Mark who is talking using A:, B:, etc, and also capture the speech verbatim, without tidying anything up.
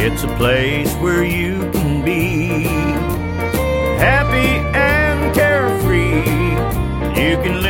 A: It's a place where you can be happy and carefree. You can